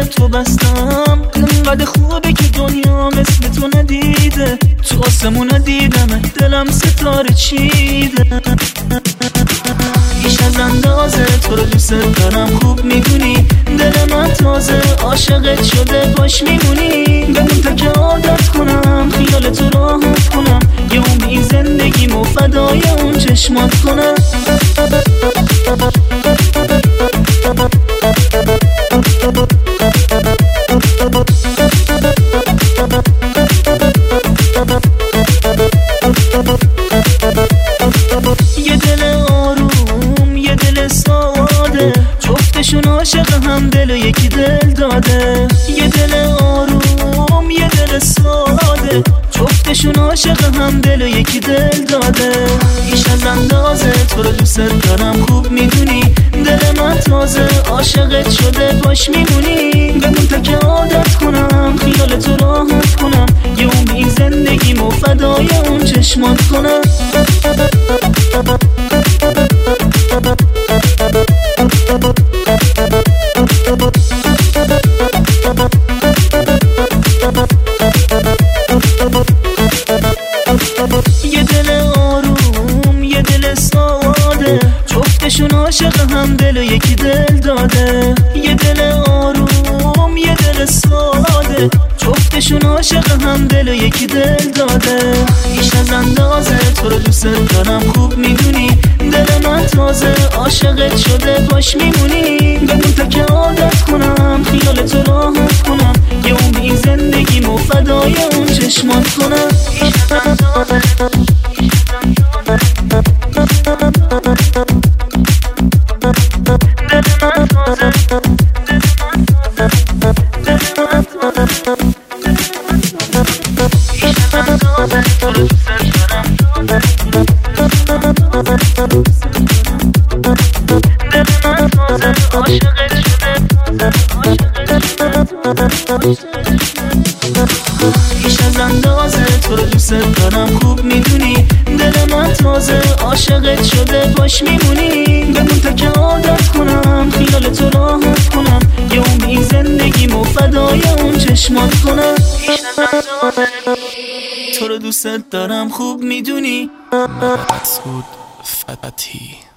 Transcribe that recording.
تو بستم. انقدر خوبه که دنیا مثل تو ندیده، تو آسمون ندیدم دلم ستاره چیده. بیش از اندازه تو رو دوست دارم خوب میدونی، دل من تازه عاشقت شده باش میمونی. بمون تا که عادت کنم خیال تو راحت کنم، یه عمری زندگیمو فدای اون چشمات کنم. یه دل آروم یه دل ساده، جفتشون عاشق هم دل و یکی دل داده. یه دل آروم یه دل ساده، جفتشون عاشق هم دل و یکی دل داده. بیش از اندازه تو رو دوست دارم خوب میدونی، دل من تازه عاشقت شده باش میمونی. بمون تا که عادت کنم خیال تو راحت کنم، یه عمری زندگیمو فدای اون چشمات کنم. یه دل آروم یه دل ساده، جفتشون عاشق هم دل و یکی دل داده. یه دل آروم یه دل ساده، جفتشون عاشق هم دل و یکی دل داده. بیش از اندازه تو رو دوست دارم خوب میدونی، دل من تازه عاشقت شده باش میمونی. بمون تا که عادت کنم خیال تو راحت کنم، یه عمری زندگیمو فدای اون چشمات کنم. بیش از اندازه بیش از اندازه تو رو دوست دارم خوب میدونی، دل من تازه عاشقت شده باش میمونی. بمون تا که عادت کنم خیال تو راحت کنم، یه عمری زندگیمو فدای اون چشمات کنم. بیش از اندازه تو رو دوست دارم خوب میدونی. مسعود فتحی.